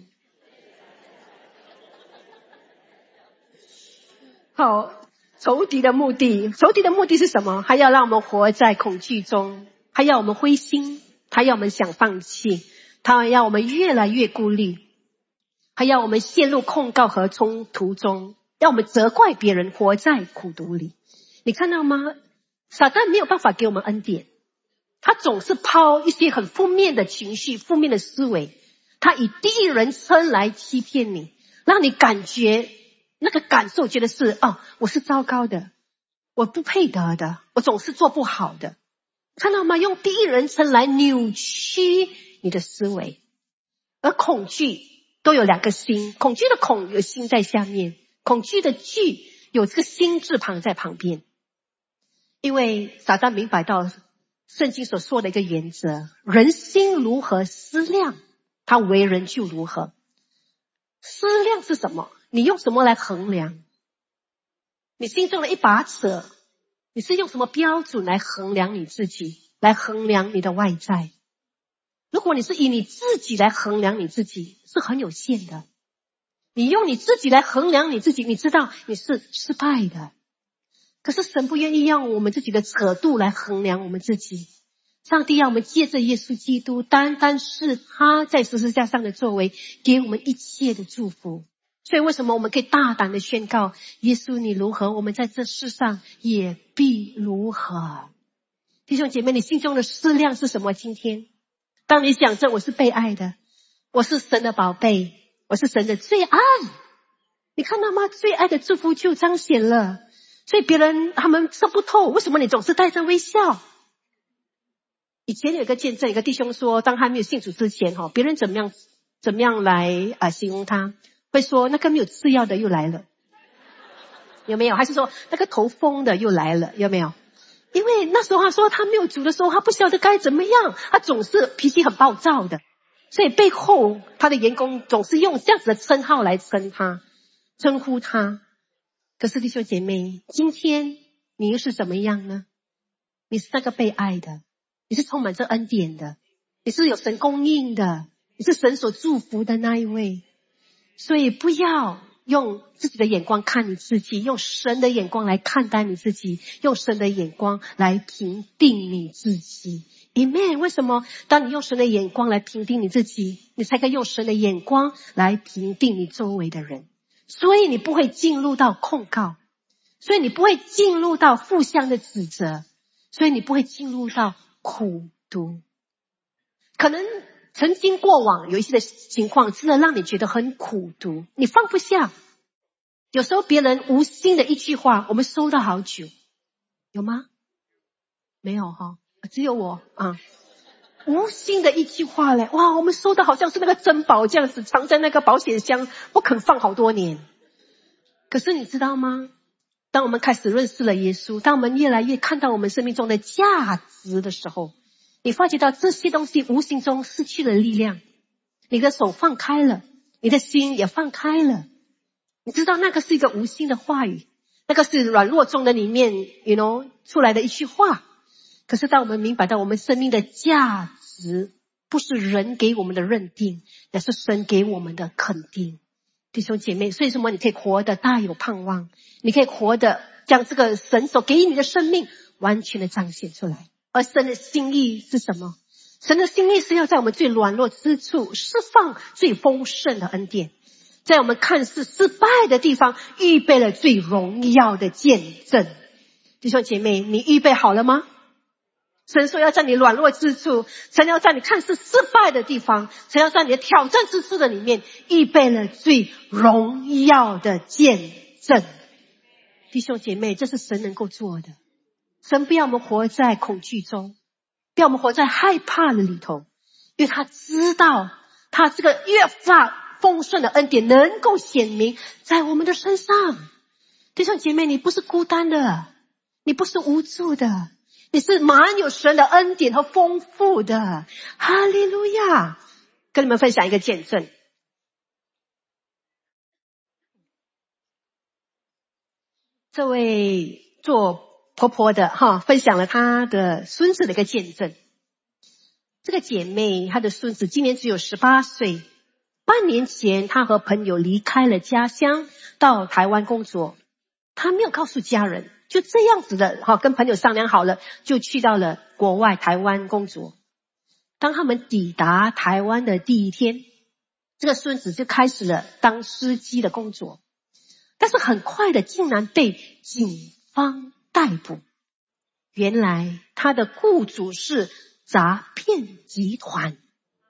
好，仇敌的目的是什么？还要让我们活在恐惧中，还要我们灰心，还要我们想放弃，他要我们越来越孤立，还要我们陷入控告和冲突中，要我们责怪别人，活在苦毒里。你看到吗？撒旦没有办法给我们恩典，他总是抛一些很负面的情绪、负面的思维，他以第一人称来欺骗你，让你感觉那个感受觉得是我是糟糕的，我不配得的，我总是做不好的。看到吗？用第一人称来扭曲你的思维。而恐惧都有2个心，恐惧的恐有心在下面，恐惧的惧有这个心字旁在旁边。因为撒旦明白到圣经所说的一个原则，人心如何思量，他为人就如何。思量是什么？你用什么来衡量？你心中的一把尺，你是用什么标准来衡量你自己，来衡量你的外在？如果你是以你自己来衡量你自己，是很有限的。你用你自己来衡量你自己，你知道你是失败的。可是神不愿意用我们自己的尺度来衡量我们自己。上帝要我们借着耶稣基督，单单是他在十字架上的作为，给我们一切的祝福。所以为什么我们可以大胆的宣告，耶稣你如何，我们在这世上也必如何。弟兄姐妹，你心中的思量是什么？今天当你想着我是被爱的，我是神的宝贝，我是神的最爱，你看到吗？最爱的祝福就彰显了。所以别人他们说不透，为什么你总是带着微笑？以前有一个见证，一个弟兄说，当他没有信主之前别人怎么样来形容他，会说那个没有吃药的又来了，有没有？还是说那个头疯的又来了，有没有？因为那时候他说他没有主的时候，他不晓得该怎么样，他总是脾气很暴躁的，所以背后他的员工总是用这样子的称号来称呼他。可是弟兄姐妹，今天你又是怎么样呢？你是那个被爱的，你是充满着恩典的，你是有神供应的，你是神所祝福的那一位。所以不要用自己的眼光看你自己，用神的眼光来看待你自己，用神的眼光来评定你自己。 Amen。 为什么？当你用神的眼光来评定你自己，你才可以用神的眼光来评定你周围的人。所以你不会进入到控告，所以你不会进入到互相的指责，所以你不会进入到苦毒。可能曾经过往有一些的情况真的让你觉得很苦毒，你放不下。有时候别人无心的一句话，我们收到好久，有吗？没有只有我无心的一句话嘞，哇，我们收到好像是那个珍宝这样子，藏在那个保险箱，不肯放好多年。可是你知道吗？当我们开始认识了耶稣，当我们越来越看到我们生命中的价值的时候，你发觉到这些东西无形中失去了力量，你的手放开了，你的心也放开了。你知道那个是一个无心的话语，那个是软弱中的里面出来的一句话。可是当我们明白到我们生命的价值不是人给我们的认定，也是神给我们的肯定。弟兄姐妹，所以什么你可以活得大有盼望，你可以活得将这个神所给你的生命完全的彰显出来。而神的心意是什么？神的心意是要在我们最软弱之处释放最丰盛的恩典，在我们看似失败的地方预备了最荣耀的见证。弟兄姐妹，你预备好了吗？神说要在你软弱之处，神要在你看似失败的地方，神要在你的挑战之处的里面预备了最荣耀的见证。弟兄姐妹，这是神能够做的。神不要我们活在恐惧中，不要我们活在害怕的里头，因为他知道他这个越发丰盛的恩典能够显明在我们的身上。弟兄姐妹，你不是孤单的，你不是无助的，你是满有神的恩典和丰富的。哈利路亚！跟你们分享一个见证。这位做婆婆的分享了她的孙子的一个见证。这个姐妹她的孙子今年只有18岁，半年前她和朋友离开了家乡到台湾工作，她没有告诉家人，就这样子的跟朋友商量好了，就去到了国外台湾工作。当他们抵达台湾的第一天，这个孙子就开始了当司机的工作，但是很快的竟然被警方逮捕。原来他的雇主是诈骗集团。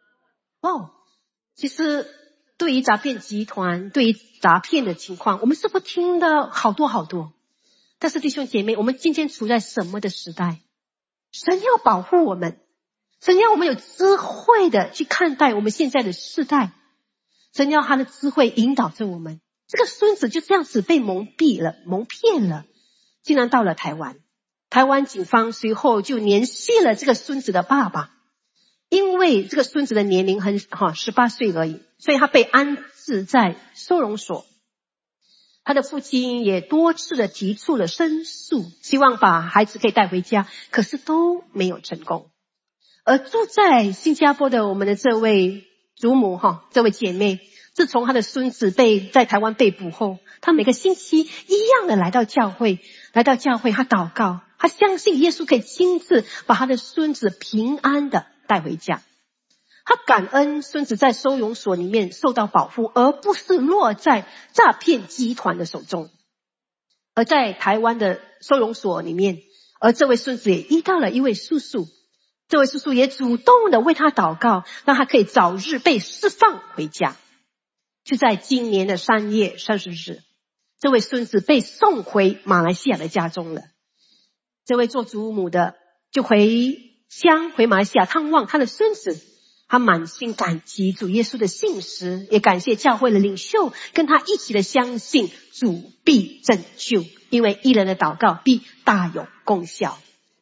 其实对于诈骗集团，对于诈骗的情况，我们是不是听的好多好多？但是弟兄姐妹，我们今天处在什么的时代？神要保护我们，神要我们有智慧的去看待我们现在的世代，神要他的智慧引导着我们。这个孙子就这样子被蒙蔽了，蒙骗了，竟然到了台湾。台湾警方随后就联系了这个孙子的爸爸，因为这个孙子的年龄很18岁而已，所以他被安置在收容所。他的父亲也多次的提出了申诉，希望把孩子可以带回家，可是都没有成功。而住在新加坡的我们的这位祖母这位姐妹，自从她的孙子在台湾被捕后，她每个星期一样的来到教会，她祷告，她相信耶稣可以亲自把她的孙子平安的带回家。她感恩孙子在收容所里面受到保护，而不是落在诈骗集团的手中。而在台湾的收容所里面，而这位孙子也遇到了一位叔叔，这位叔叔也主动的为他祷告，让他可以早日被释放回家。就在今年的3月30日，这位孙子被送回马来西亚的家中了。这位做祖母的就回马来西亚探望他的孙子，他满心感激主耶稣的信实，也感谢教会的领袖跟他一起的相信主必拯救，因为义人的祷告必大有功效。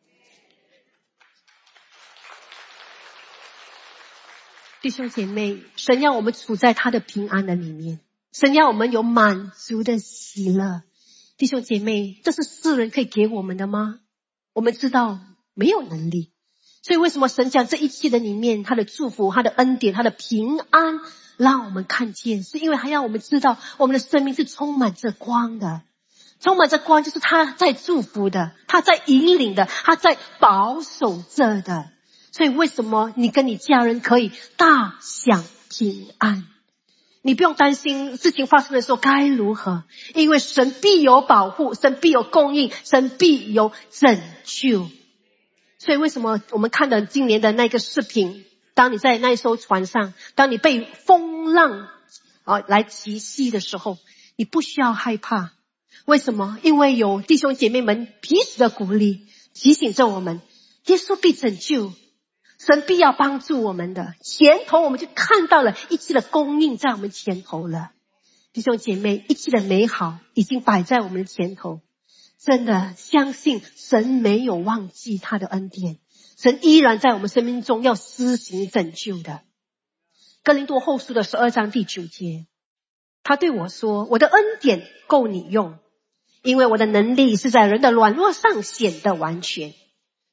弟兄姐妹，神要我们处在他的平安的里面，神要我们有满足的喜乐。弟兄姐妹，这是世人可以给我们的吗？我们知道没有能力，所以为什么神讲这一切的里面，他的祝福，他的恩典，他的平安让我们看见，是因为他让我们知道我们的生命是充满着光的，充满着光，就是他在祝福的，他在引领的，他在保守着的。所以为什么你跟你家人可以大享平安？你不用担心事情发生的时候该如何，因为神必有保护，神必有供应，神必有拯救。所以为什么我们看到今年的那个视频，当你在那一艘船上，当你被风浪来袭击的时候，你不需要害怕。为什么？因为有弟兄姐妹们彼此的鼓励，提醒着我们耶稣必拯救，神必要帮助我们的。前头我们就看到了一切的供应在我们前头了。弟兄姐妹，一切的美好已经摆在我们的前头。真的相信神没有忘记他的恩典，神依然在我们生命中要施行拯救的。哥林多后书的12章第9节，他对我说，我的恩典够你用，因为我的能力是在人的软弱上显得完全。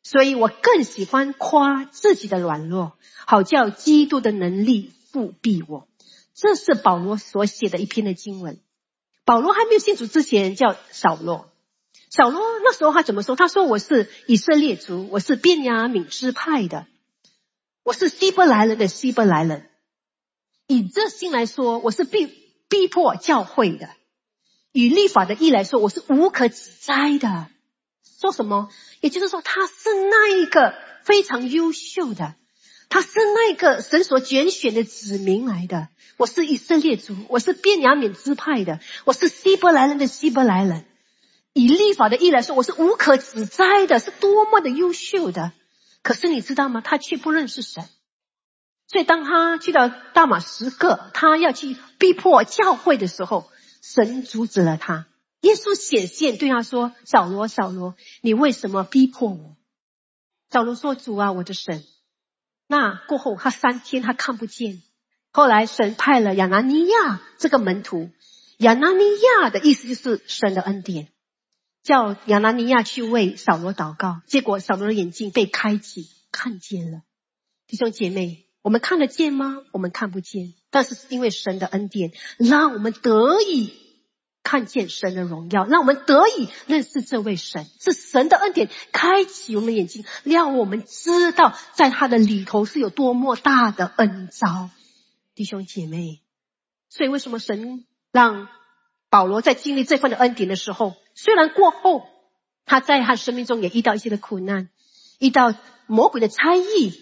所以我更喜欢夸自己的软弱，好叫基督的能力复庇我。这是保罗所写的一篇的经文。保罗还没有信主之前叫扫罗。扫罗那时候他怎么说？他说我是以色列族，我是便雅悯支派的，我是希伯来人的希伯来人。以这心来说，我是逼迫教会的。以律法的义来说，我是无可指摘的。说什么？也就是说他是那一个非常优秀的，他是那个神所拣选的子民来的。我是以色列族，我是便雅悯支派的，我是希伯来人的希伯来人。以律法的义来说，我是无可指摘的，是多么的优秀的。可是你知道吗？他却不认识神。所以当他去到大马士革，他要去逼迫教会的时候，神阻止了他。耶稣显现对他说，扫罗扫罗，你为什么逼迫我？扫罗说，主啊，我的神。那过后他3天他看不见。后来神派了亚拿尼亚这个门徒，亚拿尼亚的意思就是神的恩典，叫亚拿尼亚去为扫罗祷告。结果扫罗的眼睛被开启，看见了。弟兄姐妹，我们看得见吗？我们看不见，但是因为神的恩典，让我们得以看见神的荣耀，让我们得以认识这位神。是神的恩典开启我们的眼睛，让我们知道在他的里头是有多么大的恩召。弟兄姐妹，所以为什么神让保罗在经历这份的恩典的时候，虽然过后他在他生命中也遇到一些的苦难，遇到魔鬼的猜疑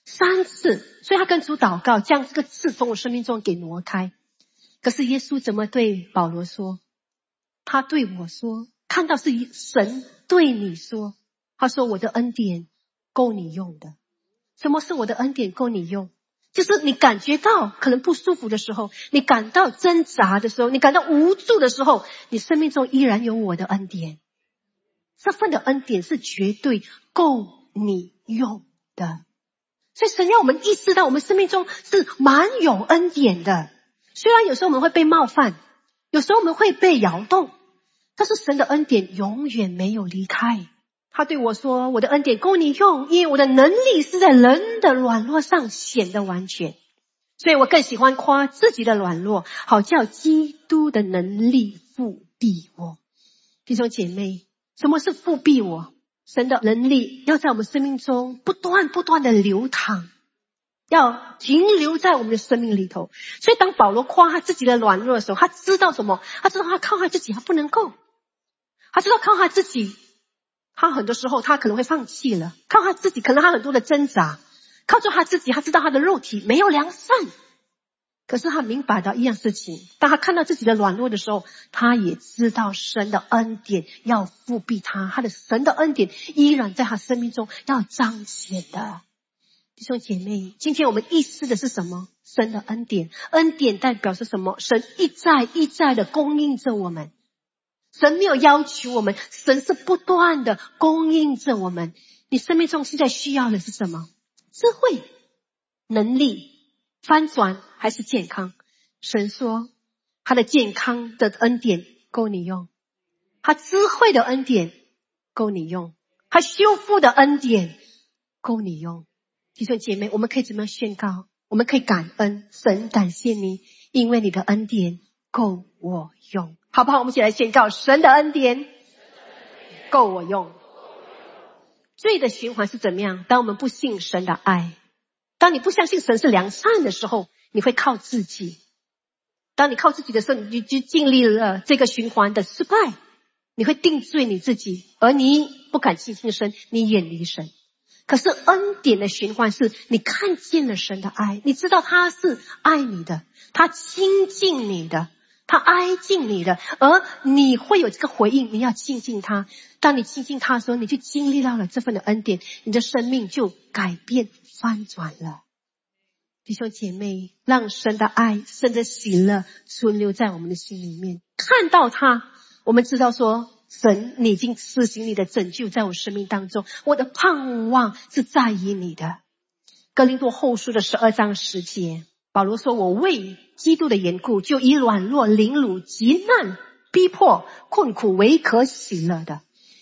3次，所以他跟主祷告，将这个刺从我生命中给挪开。可是耶稣怎么对保罗说？他对我说，看到是神对你说，他说我的恩典够你用的。什么是我的恩典够你用？就是你感觉到可能不舒服的时候，你感到挣扎的时候，你感到无助的时候，你生命中依然有我的恩典。这份的恩典是绝对够你用的。所以神要我们意识到我们生命中是蛮有恩典的。虽然有时候我们会被冒犯，有时候我们会被摇动，但是神的恩典永远没有离开。他对我说，我的恩典够你用，因为我的能力是在人的软弱上显得完全。所以我更喜欢夸自己的软弱，好叫基督的能力复庇我。弟兄姐妹，什么是复庇我？神的能力要在我们生命中不断的流淌，要停留在我们的生命里头。所以当保罗夸他自己的软弱的时候，他知道什么？他知道他靠他自己他不能够，他知道靠他自己他很多时候他可能会放弃了，靠他自己可能他很多的挣扎，靠着他自己他知道他的肉体没有良善。可是他明白到一样事情，当他看到自己的软弱的时候，他也知道神的恩典要复庇他，他的神的恩典依然在他生命中要彰显的。弟兄姐妹，今天我们意识的是什么？神的恩典。恩典代表是什么？神一再的供应着我们。神没有要求我们，神是不断的供应着我们。你生命中现在需要的是什么？智慧、能力、翻转还是健康？神说他的健康的恩典够你用，他智慧的恩典够你用，他修复的恩典够你用。弟兄姐妹，我们可以怎么样宣告？我们可以感恩神，感谢你，因为你的恩典够我用，好不好？我们一起来宣告神的恩典够我用。罪的循环是怎么样？当我们不信神的爱，当你不相信神是良善的时候，你会靠自己。当你靠自己的时候，你就经历了这个循环的失败，你会定罪你自己，而你不敢信神，你远离神。可是恩典的循环是你看见了神的爱，你知道他是爱你的，他亲近你的，他挨近你的，而你会有这个回应，你要亲近他。当你亲近他的时候，你就经历到了这份的恩典，你的生命就改变翻转了。弟兄姐妹，让神的爱、神的喜乐存留在我们的心里面，看到他，我们知道说神，你已经施行你的拯救在我生命当中，我的盼望是在于你的。哥林多后书的12章10节，保罗说，我为基督的缘故，就以软弱、凌辱、急难、逼迫、困苦为可喜乐的，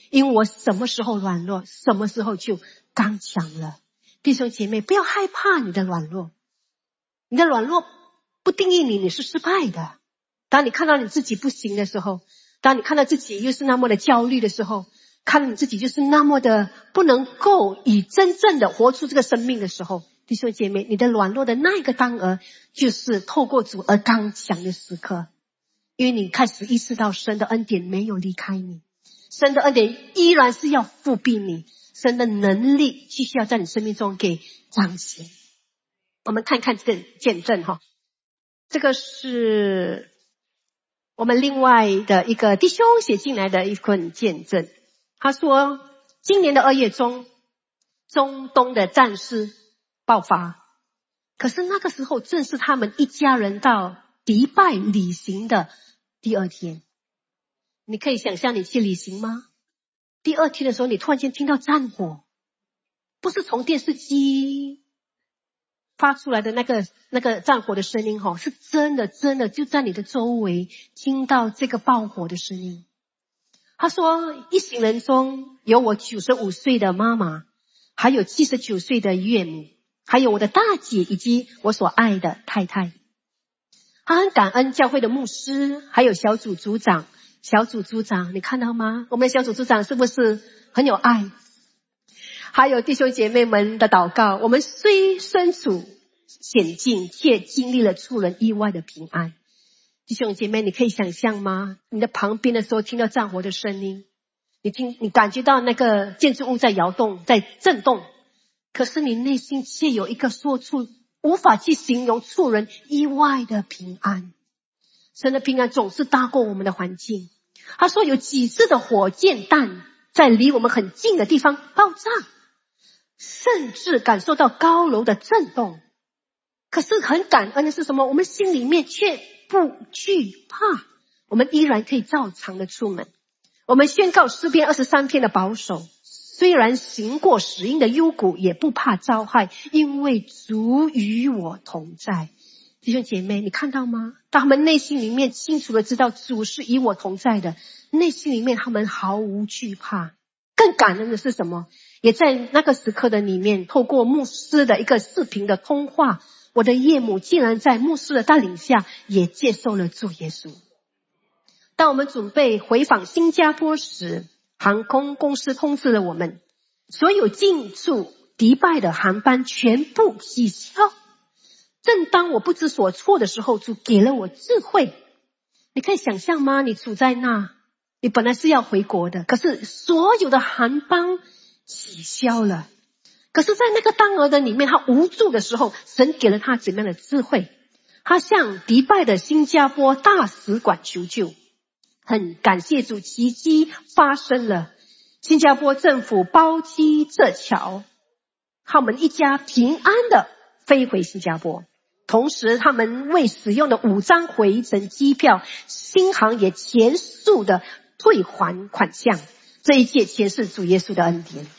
因为我什么时候软弱，什么时候就刚强了。弟兄姐妹，不要害怕你的软弱，你的软弱不定义你是失败的。当你看到你自己不行的时候，当你看到自己又是那么的焦虑的时候，看到你自己就是那么的不能够以真正的活出这个生命的时候，弟兄姐妹，你的软弱的那一个当儿，就是透过主而刚强的时刻。因为你开始意识到神的恩典没有离开你，神的恩典依然是要复辟你，神的能力继续要在你生命中给彰显。我们看看这个见证哈，这个是我们另外的一个弟兄写进来的一份见证。他说今年的2月中，中东的战事爆发，可是那个时候正是他们一家人到迪拜旅行的第2天。你可以想象你去旅行吗？第2天的时候，你突然间听到战火，不是从电视机发出来的那个战火的声音，是真的就在你的周围听到这个爆火的声音。他说一行人中有我95岁的妈妈，还有79岁的岳母，还有我的大姐以及我所爱的太太。他很感恩教会的牧师还有小组组长，你看到吗？我们的小组组长是不是很有爱？还有弟兄姐妹们的祷告，我们虽身处险境，却经历了出人意外的平安。弟兄姐妹，你可以想象吗？你的旁边的时候听到战火的声音，你感觉到那个建筑物在摇动，在震动，可是你内心却有一个说出无法去形容出人意外的平安。神的平安总是大过我们的环境。他说有几次的火箭弹在离我们很近的地方爆炸，甚至感受到高楼的震动。可是很感恩的是什么？我们心里面却不惧怕，我们依然可以照常的出门。我们宣告诗篇23篇的保守，虽然行过死荫的幽谷，也不怕遭害，因为主与我同在。弟兄姐妹，你看到吗？当他们内心里面清楚的知道主是与我同在的，内心里面他们毫无惧怕。更感恩的是什么？也在那个时刻的里面，透过牧师的一个视频的通话，我的岳母竟然在牧师的带领下也接受了主耶稣。当我们准备回访新加坡时，航空公司通知了我们，所有进驻迪拜的航班全部取消。正当我不知所措的时候，主给了我智慧。你可以想象吗？你处在那，你本来是要回国的，可是所有的航班取消了。可是在那个当儿的里面，他无助的时候，神给了他怎么样的智慧？他向迪拜的新加坡大使馆求救。很感谢主，奇迹发生了。新加坡政府包机撤侨，他们一家平安的飞回新加坡。同时他们为使用的5张回程机票，新航也全数的退还款项。这一切全是主耶稣的恩典。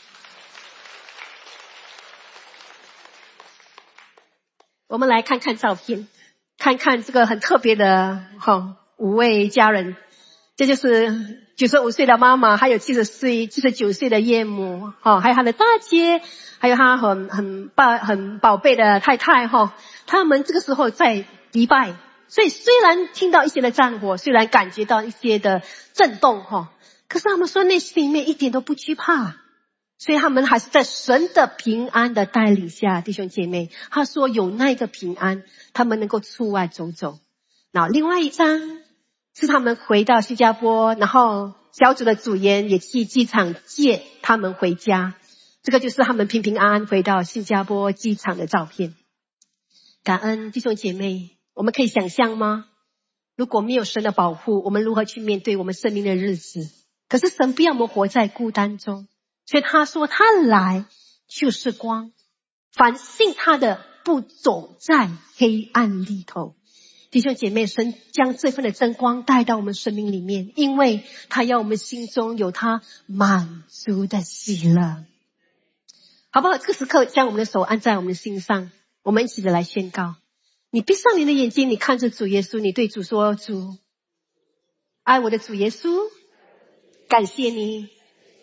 我们来看看照片，看看这个很特别的5位家人。这就是95岁的妈妈，还有79岁的岳母，还有他的大姐，还有他很宝贝的太太，他们这个时候在迪拜。所以虽然听到一些的战火，虽然感觉到一些的震动，可是他们说内心里面一点都不惧怕。所以他们还是在神的平安的带领下，弟兄姐妹，他说有那个平安，他们能够出外走走。那另外一张是他们回到新加坡，然后小组的组员也去机场接他们回家。这个就是他们平平安安回到新加坡机场的照片。感恩弟兄姐妹，我们可以想象吗？如果没有神的保护，我们如何去面对我们生命的日子？可是神不要我们活在孤单中，所以他说他来就是光，凡信他的不走在黑暗里头。弟兄姐妹，神将这份的真光带到我们生命里面，因为他要我们心中有他满足的喜乐。好不好？这个时刻将我们的手按在我们的心上，我们一起的来宣告。你闭上你的眼睛，你看着主耶稣，你对主说，主，爱我的主耶稣，感谢你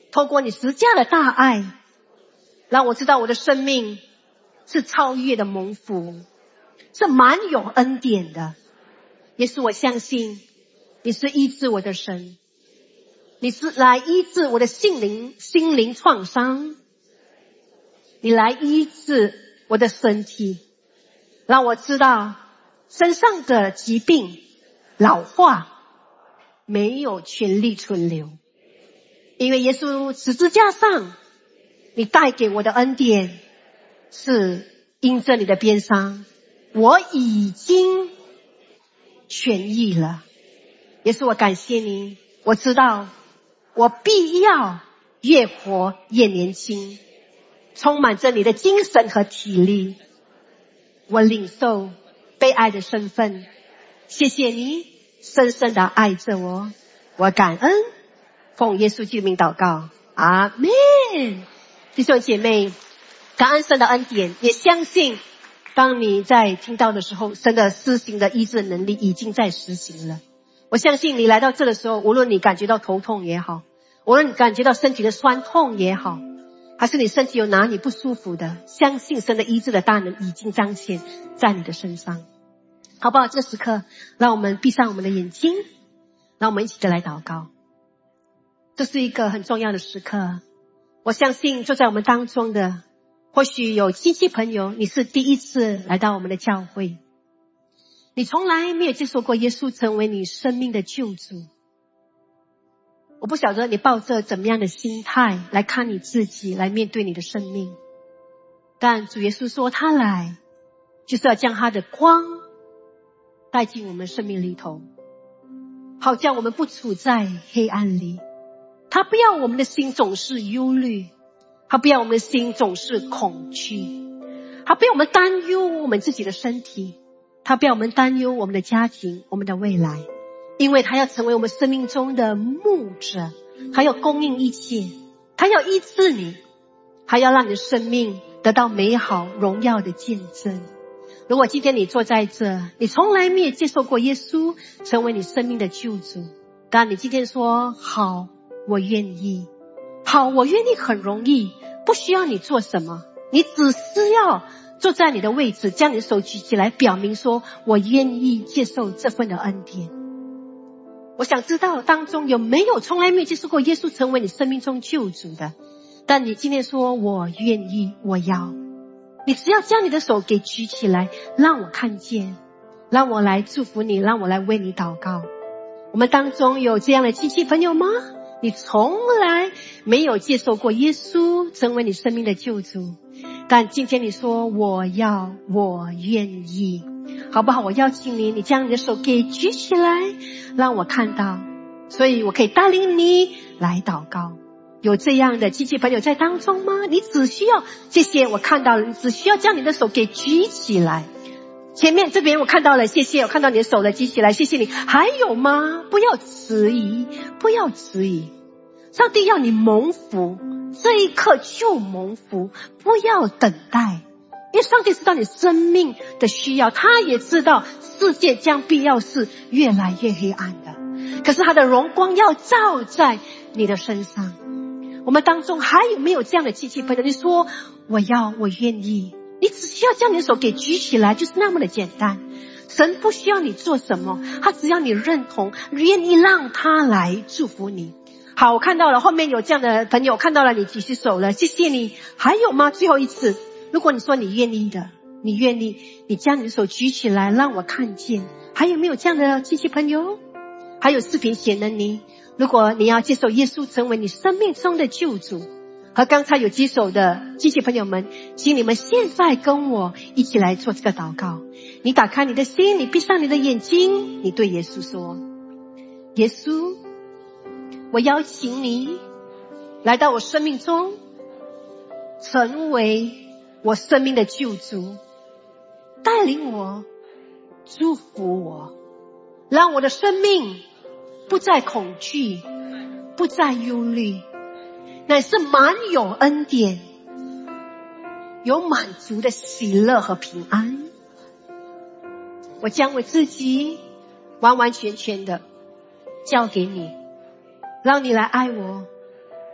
透过你十架的大爱，让我知道我的生命是超越的蒙福，是满有恩典的。耶稣，我相信你是医治我的神，你是来医治我的心灵创伤，你来医治我的身体，让我知道身上的疾病老化没有权利存留，因为耶稣十字架上你带给我的恩典是因着你的鞭伤，我已经痊愈了。耶稣，我感谢你，我知道我必要越活越年轻，充满着你的精神和体力。我领受被爱的身份，谢谢你深深地爱着我，我感恩，奉耶稣基督名祷告，阿们。弟兄姐妹，感恩神的恩典，也相信当你在听到的时候，神的施行的医治能力已经在实行了。我相信你来到这的时候，无论你感觉到头痛也好，无论你感觉到身体的酸痛也好，还是你身体有哪里不舒服的，相信神的医治的大能已经彰显在你的身上，好不好？这时刻让我们闭上我们的眼睛，让我们一起的来祷告。这是一个很重要的时刻，我相信坐在我们当中的或许有亲戚朋友，你是第一次来到我们的教会，你从来没有接受过耶稣成为你生命的救主。我不晓得你抱着怎么样的心态来看你自己，来面对你的生命，但主耶稣说他来就是要将他的光带进我们生命里头，好叫我们不处在黑暗里。他不要我们的心总是忧虑，他不要我们的心总是恐惧，他不要我们担忧我们自己的身体，他不要我们担忧我们的家庭，我们的未来，因为他要成为我们生命中的牧者，他要供应一切，他要医治你，他要让你的生命得到美好荣耀的见证。如果今天你坐在这，你从来没有接受过耶稣成为你生命的救主，但你今天说好，我愿意，好，我愿意，很容易，不需要你做什么，你只是要坐在你的位置，将你的手举起来，表明说我愿意接受这份的恩典。我想知道当中有没有从来没有接受过耶稣成为你生命中救主的，但你今天说我愿意，我要，你只要将你的手给举起来，让我看见，让我来祝福你，让我来为你祷告。我们当中有这样的亲戚朋友吗？你从来没有接受过耶稣成为你生命的救主，但今天你说我要，我愿意，好不好？我邀请你，你将你的手给举起来，让我看到，所以我可以带领你来祷告。有这样的亲戚朋友在当中吗？你只需要，谢谢，我看到了，你只需要将你的手给举起来。前面这边我看到了，谢谢，我看到你的手了，举起来，谢谢你。还有吗？不要迟疑，不要迟疑，上帝要你蒙福，这一刻就蒙福，不要等待，因为上帝知道你生命的需要，他也知道世界将必要是越来越黑暗的，可是他的荣光要照在你的身上。我们当中还有没有这样的亲戚朋友？你说我要，我愿意，你只需要将你的手给举起来，就是那么的简单。神不需要你做什么，他只要你认同，愿意让他来祝福你。好，我看到了后面有这样的朋友，看到了你举起手了，谢谢你。还有吗？最后一次，如果你说你愿意的，你愿意，你将你的手举起来让我看见。还有没有这样的亲戚朋友？还有视频显能你，如果你要接受耶稣成为你生命中的救主，和刚才有举手的亲戚朋友们，请你们现在跟我一起来做这个祷告。你打开你的心，你闭上你的眼睛，你对耶稣说，耶稣，我邀请你来到我生命中，成为我生命的救主，带领我，祝福我，让我的生命不再恐惧，不再忧虑，乃是满有恩典，有满足的喜乐和平安。我将我自己完完全全的交给你，让你来爱我，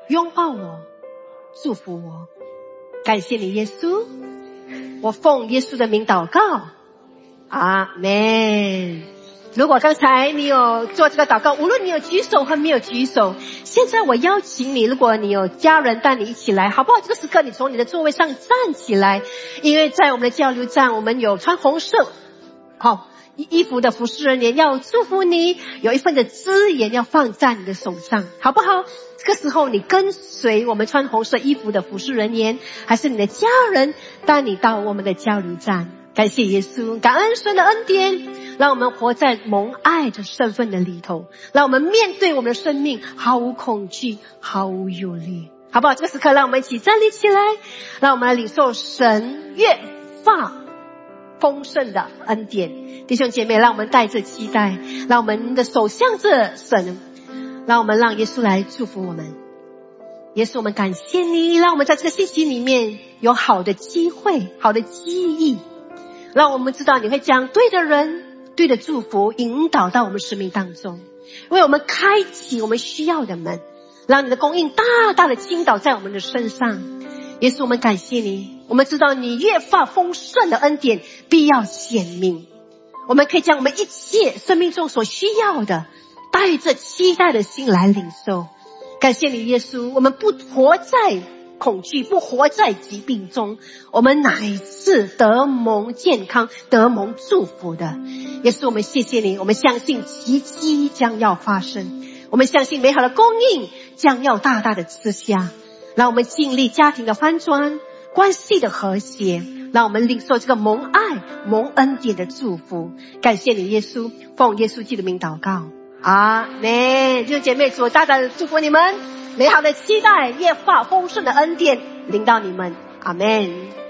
拥抱我，祝福我。感谢你耶稣，我奉耶稣的名祷告，阿们。如果刚才你有做这个祷告，无论你有举手和没有举手，现在我邀请你，如果你有家人带你一起来，好不好？这个时刻你从你的座位上站起来，因为在我们的交流站，我们有穿红色衣服的服侍人员要祝福你，有一份的资源要放在你的手上，好不好？这个时候你跟随我们穿红色衣服的服侍人员，还是你的家人带你到我们的交流站？感谢耶稣，感恩神的恩典，让我们活在蒙爱的身份的里头，让我们面对我们的生命毫无恐惧，毫无忧虑，好不好？这个时刻让我们一起站立起来，让我们来领受神越发丰盛的恩典。弟兄姐妹，让我们带着期待，让我们的手向着神，让我们让耶稣来祝福我们。耶稣，我们感谢你，让我们在这个信息里面有好的机会，好的记忆，让我们知道你会将对的人，对的祝福引导到我们生命当中，为我们开启我们需要的门，让你的供应大大的倾倒在我们的身上。耶稣，我们感谢你，我们知道你越发丰盛的恩典必要显明，我们可以将我们一切生命中所需要的带着期待的心来领受。感谢你耶稣，我们不活在恐惧，不活在疾病中，我们乃是得蒙健康，得蒙祝福的。耶稣，我们谢谢你，我们相信奇迹将要发生，我们相信美好的供应将要大大的赐下，让我们经历家庭的翻转，关系的和谐，让我们领受这个蒙爱蒙恩典的祝福。感谢你耶稣，奉耶稣基督的名祷告，阿们。弟兄姐妹，主大大的祝福你们，美好的期待越发丰盛的恩典临到你们，阿们。